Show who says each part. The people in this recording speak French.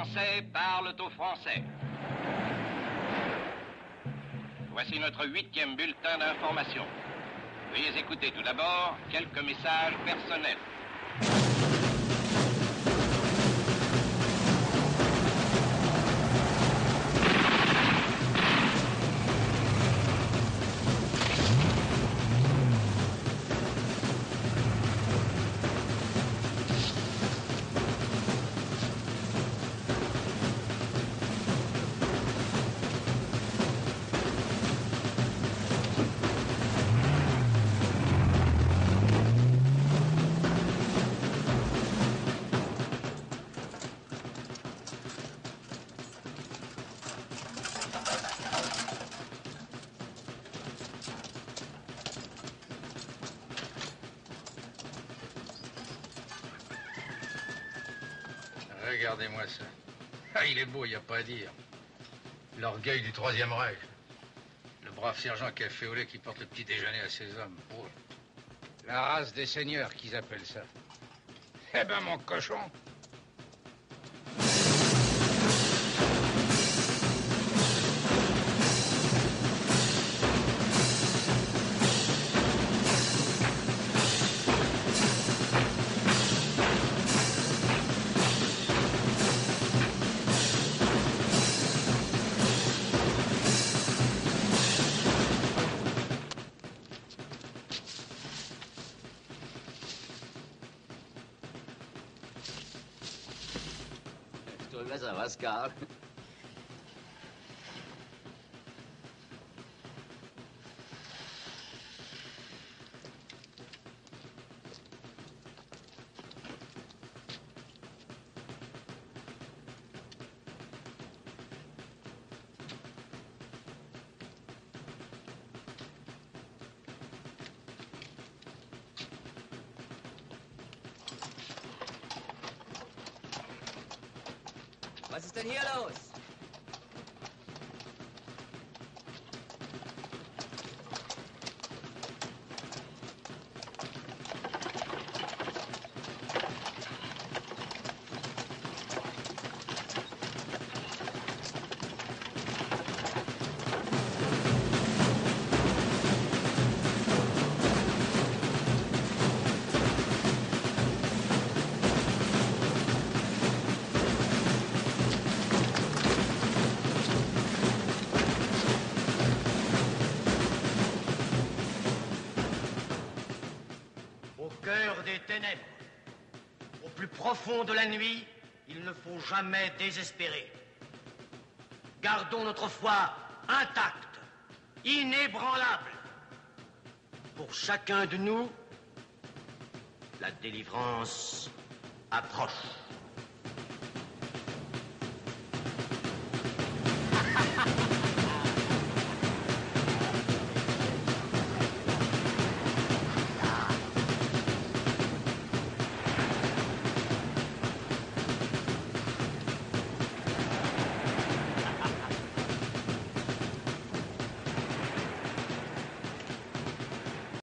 Speaker 1: Français parlent aux Français. Voici notre 8e bulletin d'information. Veuillez écouter tout d'abord quelques messages personnels.
Speaker 2: Regardez-moi ça. Ah, il est beau, il n'y a pas à dire. L'orgueil du Troisième Reich. Le brave sergent café au lait qui porte le petit déjeuner à ses hommes. Oh. La race des seigneurs qu'ils appellent ça. Eh ben, mon cochon.
Speaker 3: Ça va, Scar. Was ist denn hier los?
Speaker 4: Au plus profond de la nuit, il ne faut jamais désespérer. Gardons notre foi intacte, inébranlable. Pour chacun de nous, la délivrance approche.